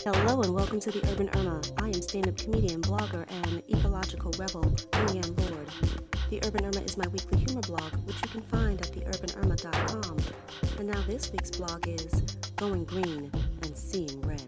Hello and welcome to the Urban Irma. I am stand-up comedian, blogger, and ecological rebel, Leanne Lord. The Urban Irma is my weekly humor blog, which you can find at theurbanirma.com. And now this week's blog is Going Green and Seeing Red.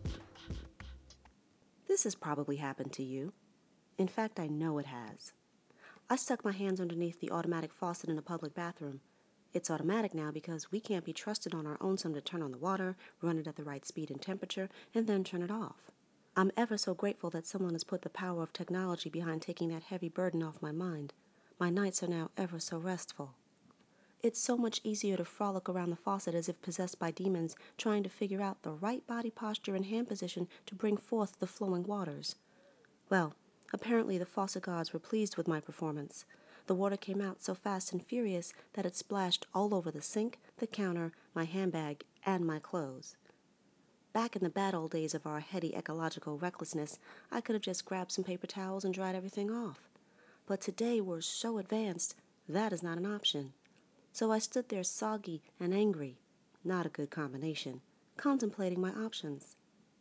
This has probably happened to you. In fact, I know it has. I stuck my hands underneath the automatic faucet in a public bathroom. It's automatic now because we can't be trusted on our own to turn on the water, run it at the right speed and temperature, and then turn it off. I'm ever so grateful that someone has put the power of technology behind taking that heavy burden off my mind. My nights are now ever so restful. It's so much easier to frolic around the faucet as if possessed by demons, trying to figure out the right body posture and hand position to bring forth the flowing waters. Well, apparently the faucet gods were pleased with my performance. The water came out so fast and furious that it splashed all over the sink, the counter, my handbag, and my clothes. Back in the bad old days of our heady ecological recklessness, I could have just grabbed some paper towels and dried everything off. But today we're so advanced, that is not an option. So I stood there soggy and angry, not a good combination, contemplating my options.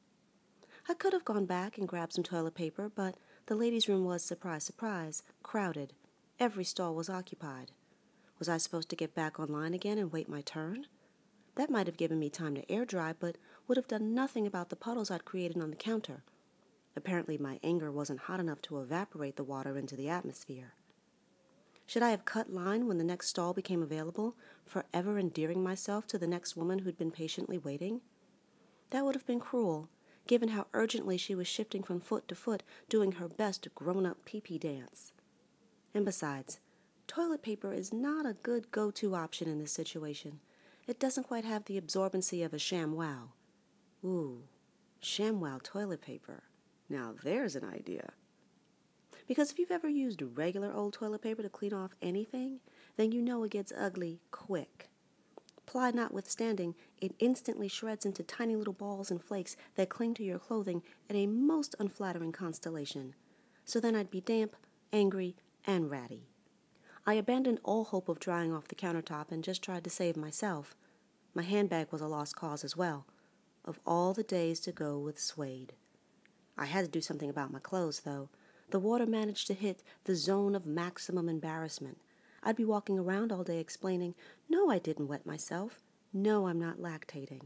I could have gone back and grabbed some toilet paper, but the ladies' room was, surprise, surprise, crowded. Every stall was occupied. Was I supposed to get back online again and wait my turn? That might have given me time to air dry, but would have done nothing about the puddles I'd created on the counter. Apparently my anger wasn't hot enough to evaporate the water into the atmosphere. Should I have cut line when the next stall became available, forever endearing myself to the next woman who'd been patiently waiting? That would have been cruel, given how urgently she was shifting from foot to foot, doing her best grown-up pee-pee dance. And besides, toilet paper is not a good go-to option in this situation. It doesn't quite have the absorbency of a ShamWow. Ooh, ShamWow toilet paper. Now there's an idea. Because if you've ever used regular old toilet paper to clean off anything, then you know it gets ugly quick. Ply notwithstanding, it instantly shreds into tiny little balls and flakes that cling to your clothing in a most unflattering constellation. So then I'd be damp, angry, and ratty. I abandoned all hope of drying off the countertop and just tried to save myself. My handbag was a lost cause as well. Of all the days to go with suede. I had to do something about my clothes, though. The water managed to hit the zone of maximum embarrassment. I'd be walking around all day explaining, no, I didn't wet myself. No, I'm not lactating.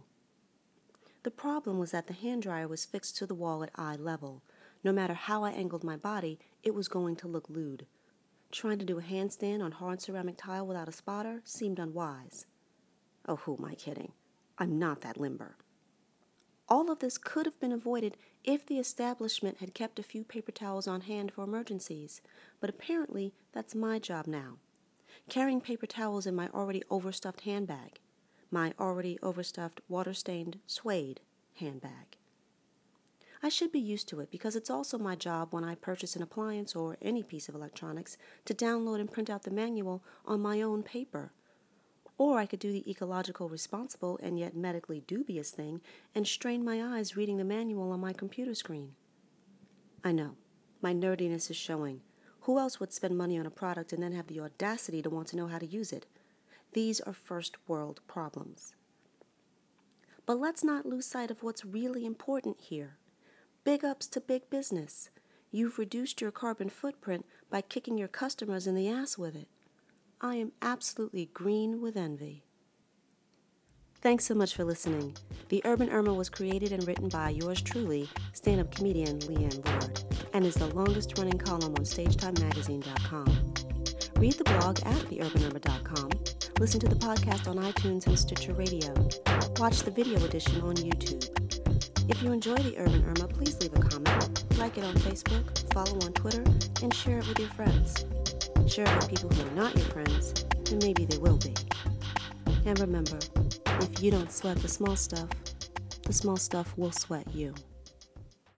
The problem was that the hand dryer was fixed to the wall at eye level. No matter how I angled my body, it was going to look lewd. Trying to do a handstand on hard ceramic tile without a spotter seemed unwise. Oh, who am I kidding? I'm not that limber. All of this could have been avoided if the establishment had kept a few paper towels on hand for emergencies, but apparently that's my job now. Carrying paper towels in my already overstuffed handbag, my already overstuffed water-stained suede handbag. I should be used to it because it's also my job when I purchase an appliance or any piece of electronics to download and print out the manual on my own paper. Or I could do the ecological responsible and yet medically dubious thing and strain my eyes reading the manual on my computer screen. I know, my nerdiness is showing. Who else would spend money on a product and then have the audacity to want to know how to use it? These are first world problems. But let's not lose sight of what's really important here. Big ups to big business. You've reduced your carbon footprint by kicking your customers in the ass with it. I am absolutely green with envy. Thanks so much for listening. The Urban Irma was created and written by yours truly, stand-up comedian Leanne Lord, and is the longest-running column on StageTimeMagazine.com. Read the blog at theurbanirma.com. Listen to the podcast on iTunes and Stitcher Radio. Watch the video edition on YouTube. If you enjoy the Urban Irma, please leave a comment, like it on Facebook, follow on Twitter, and share it with your friends. Share it with people who are not your friends, and maybe they will be. And remember, if you don't sweat the small stuff will sweat you.